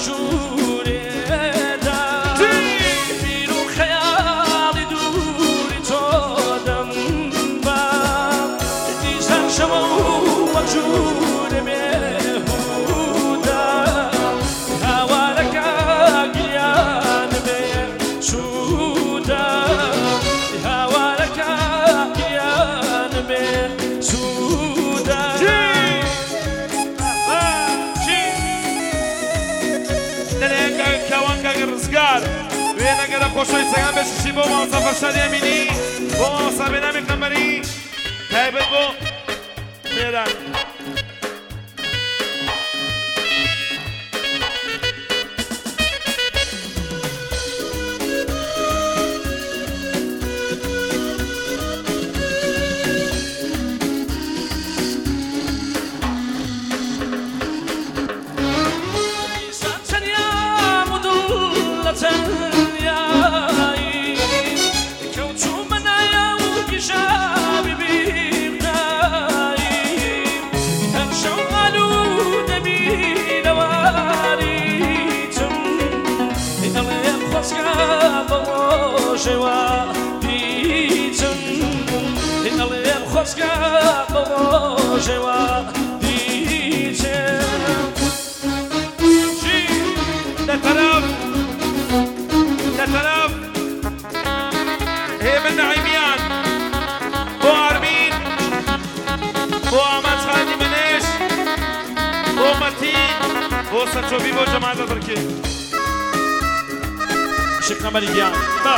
بجوري بيرو خيالي دوري تودم با ديزان شمو بجوري مهودا هوالك قيان بسودا هوالك قيان بسودا رزگار وێنە گەرە خۆشەوی سەگان بێششی بۆ ماوەسا فەرشاد یامینی بۆ ماوەسا بێنامی قەمەری تایبەت بۆ مێران لطرف هي من نعيميان بو عربين بو عماد خالدي منيش بو متين بو سرچوبي بو جماعة تركي شكرا مليان با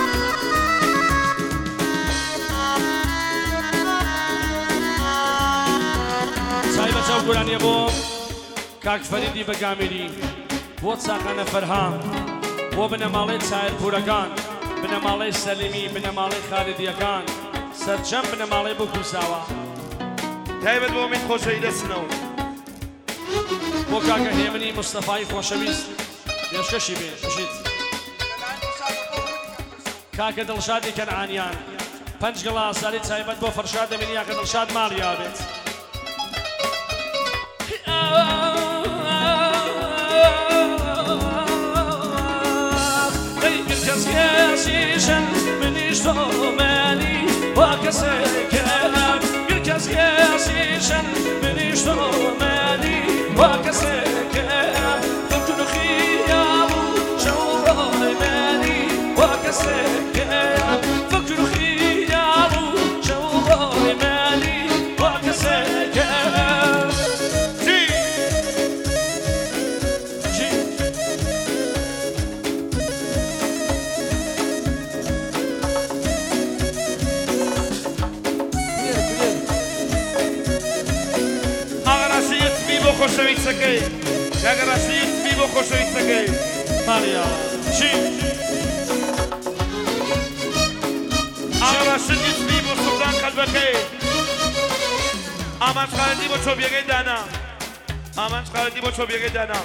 سايبة جو قرانية بو كاك فريدي بقامري بو تساقنا فرهان بو بنمالي تساير بورقان بنمالي سليمي بنمالي خالديكان سرجم بنمالي بو كوساوا تایبەت بۆ من خۆشەوی دەستنەوە بۆ کاکە هێمنی مستەفای خۆشەویست پێشکەشی بێ بژیت کاکە دڵشادی کەنعانیان 5 گڵاساری تایبەت بۆ فەرشاد دەمێنی یاکە دڵشاد ماڵی یابێت كاسيشن منيش ضماني وكسكام كاسيشن منيش ضماني وكسكام فكر خيام شعور ماني وكسكام فكر خيام شعور ماني وكسكام خۆشەویستەکەی کاکە ڕاشیدی بۆ خۆشەویستەکەی ماریا چی ئاغا ڕاشیدی بۆ سوڵتان قەلبەکەی ئامانج خالدی بۆ چۆبیەکەی دانا ئامانج خالدی بۆ چۆبیەکەی دانا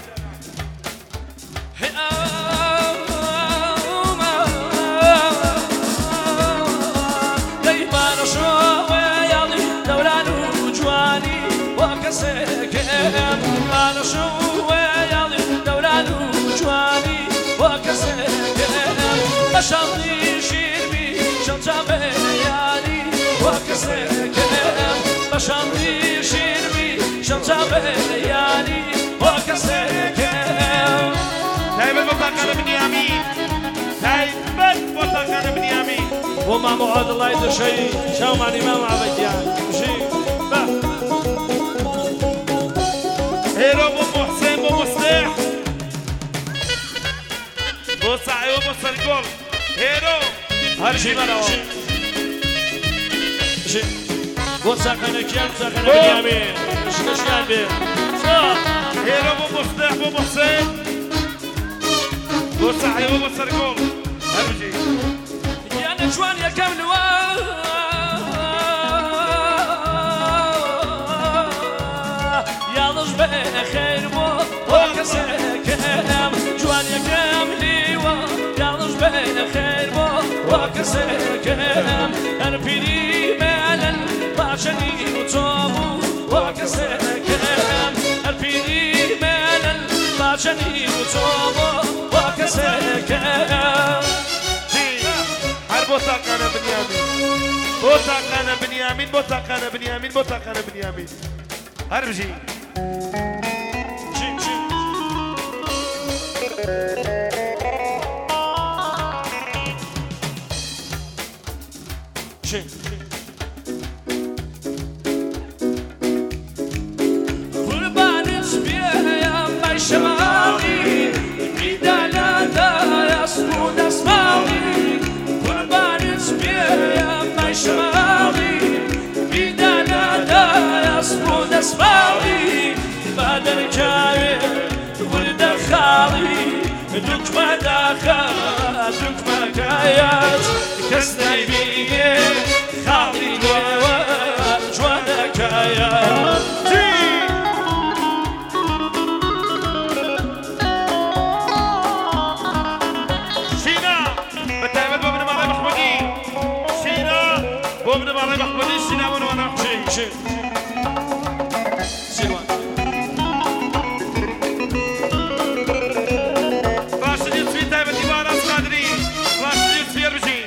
أنا شوية دوران وجواني وكسكام بشرني شيربي شمشة بياني وكسكام بشرني شيربي شمشة بياني وكسكام تایبەت بۆ کاکانە بنیامین تایبەت بۆ کاکانە بنیامین وما معاد الله يدشي شو معني ما عبديان شي هيرو بو محسن بو مصلح بو سعي وبو سرقول هيرو هرشي مرة شي بو ساقنا كيان ساقنا بنيامين شكشيان بيه هيرو بو مصلح بو محسن بو سعي وبو سرقول هرشي يا نجوان يا كامل خير وكسكام جوان يا كاملي ويعرج بين خير وكسكام انا بيدي مالا باشني وتوبو وكسكام البيدي مالا برچنی و تو با کسکه هر بۆ تاقانە بنیامین بۆ تاقانە بنیامین بۆ تاقانە بنیامین بۆ تاقانە بنیامین هەر بژی قربانش بیایم بای شمالی میدانه دست و دستمالی قربانش بیایم بای شمالی میدانه دست و دستمالی بدر کاری ولد خالی دکمه داخل دکمه کایت کس نمیگه خالی جوانه کایت بابن مالي محمودي سينا وانا شيء سيروان راشد يوسفي تايبة ديوان أصدري راشد يوسفي يربجي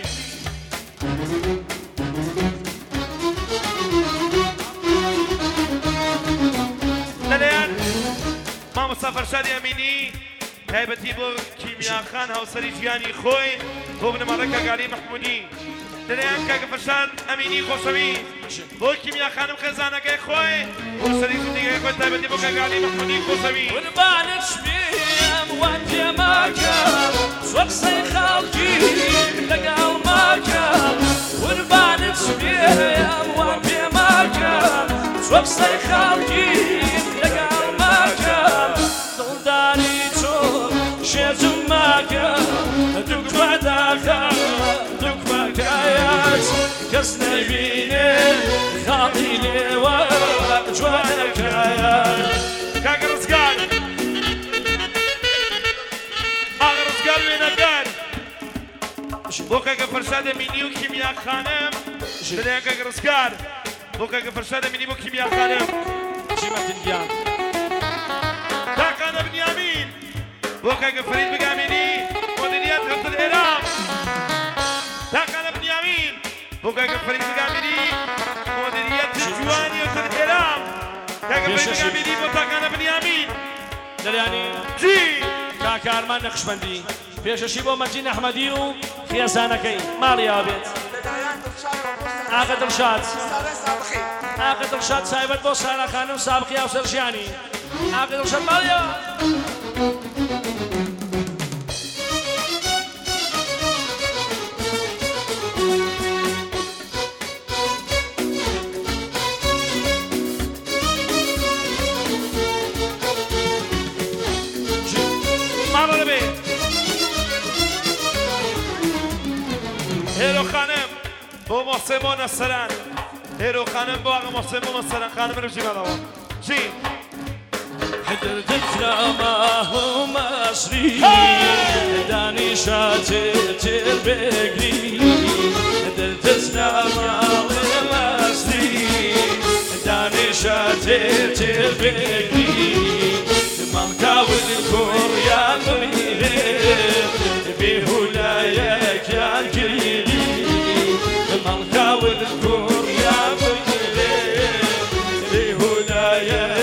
لليان ما مسافر شادي أميني تايبتي بو كيميا خان هاوسري جياني خوي بابن مالي قالي محمودي لەلایەن کاکە فەرشاد ئەمینی خۆشەوی بۆ کیمیا خانم خێزانەکەی خۆی بۆ سەری زندگی خۆی تایبەتی بۆ کاکالی محمودی خۆشەوی قوربانت بێم وان پێماکەم وەک قسەی خەڵکی لەگەڵ ماکەم قوربانت بێم وان پێماکەم وەک قسەی خەڵکی لەگەڵ ماکەم دڵداری تۆ شێتم ماکەم دوکمە داخە کس نبینه خاطی لیوه جوانه کایان کاکە ڕزگار ئاغا ڕزگار وێنەگار بۆ کاکە فەرشاد ئەمینی و کیمیا خانم لەلایەن کاکە ڕزگار بۆ کاکە فەرشاد ئەمینی بۆ کیمیا خانم شیمەتنگیان تاقانە بنیامین بۆ کاکە فەرید بگامێنی مۆدیریەت هەفتە ئێرام تاقانە بنیامین بۆ کاکە فەرید بگامێنی مۆدیریەت جوانی هەفتە ئێرام کاکە فەرید بگامێنی بۆ تاقانە بنیامین لەلایانی جی کاکە ئارمان نەخشبەندی پێشەشی بۆ مەجین ئەحمەدی و خێزانەکەی ماڵیاوە بێت ئاغا دڵشاد ئاغا دڵشاد سایبەت بۆ سارا خانم سابقی هاوسەر ژیانی ئاغا دڵشاد ماڵیاوە هێرۆ خانم بۆ مۆسێمۆ نەسەران هێرۆ خانم بۆ ئاغا مۆسێمۆ نەسەران خانم بنووسی ماڵەوە جی دردك لما هو مصري داني شاتر بقري دردك لما هو مصري داني شاتر بقري مالكا والكوريا قميري بهولايك يا الكريري مالكا والكوريا قميري بهولايك